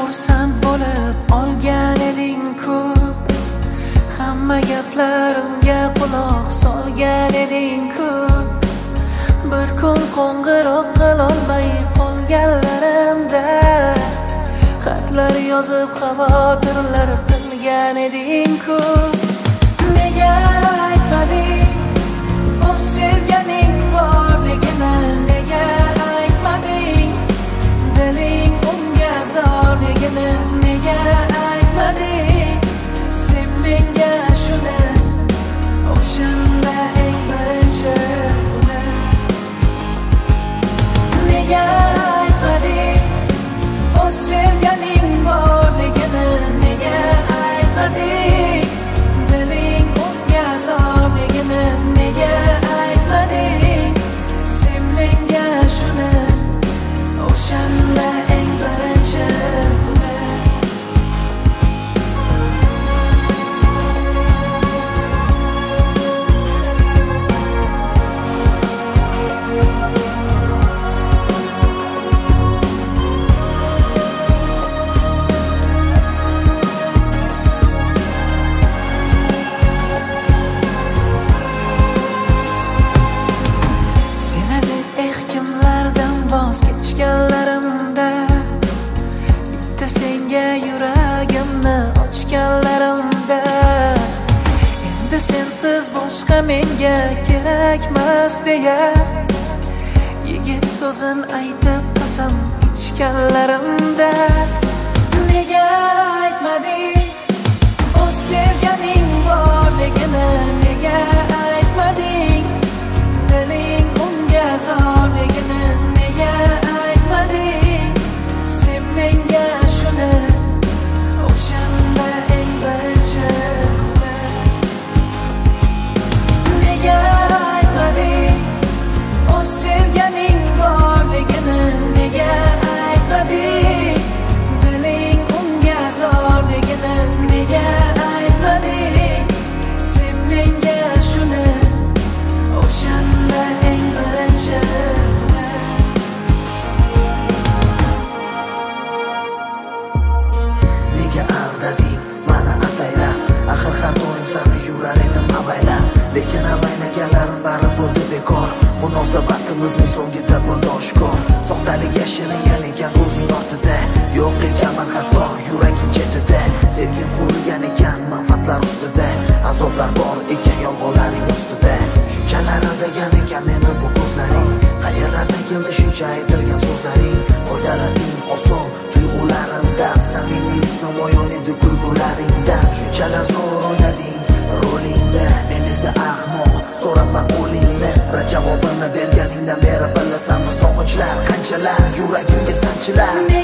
xursand bo'lib olgan eding-ku, hamma gaplarimga quloq solgan eding-ku. Bir kun qo'ng'iroq qilolmay qolganlarimda xatlar yozib xavotirlar qilgan eding-ku. Nega aytmading o sevganing borligini? Nega aytmading diling unga zorligini? Nega aytmading sen menga shuni o'shanda eng birinchi kuni? Nega aytmading o sevganing borligini? Nega aytmading diling unga zorligini? Nega aytmading sen menga shuni o'shanda eng birinchi kuni? Voz kechganlarimda, bitta senga yuragimni ochganlarimda, endi sensiz boshqa menga kerakmas deya yigit so'zin aytib qasam ichganlarimda, nega aytmading o sevganing borligini? Nega aytmading diling unga zorligini? Nega aytmading sen menga shuni o'shanda eng birinchi kuni? Nega aytmading o sevganing borligini? Nega aytmading diling unga zorligini? Nega aytmading sen menga shuni o'shanda eng birinchi kuni? Nega aldading mana ataylab? Axir har doim seni yurar edim avaylab. Lekin avaylaganlarim bari bo'ldi bekor. Munosabatimizning so'ngida bo'ldi oshkor. Soxtalik yashiringan ekan o'zing ortida. Yo'q ekanman hatto yuraging chetida. Sevgim qurilgan ekan manfaatlar ustida. Azoblar bor ekan yolg'onlaring ustida. Shunchalar aldagan ekan meni bu ko'zlaring. Qayerlardan keldi shuncha aytilgan so'zlaring? Foydalaning oson tuyg'ularimdan, samimiylik namoyon edi kulgularingdan. Shunchalar zo'r o'ynading rolingni, men esa ahmoq so'rabman qo'lingni. Bir javobini berganingdan beri bilasanmi sog'inchlar qanchalar yuragimga sanchilar?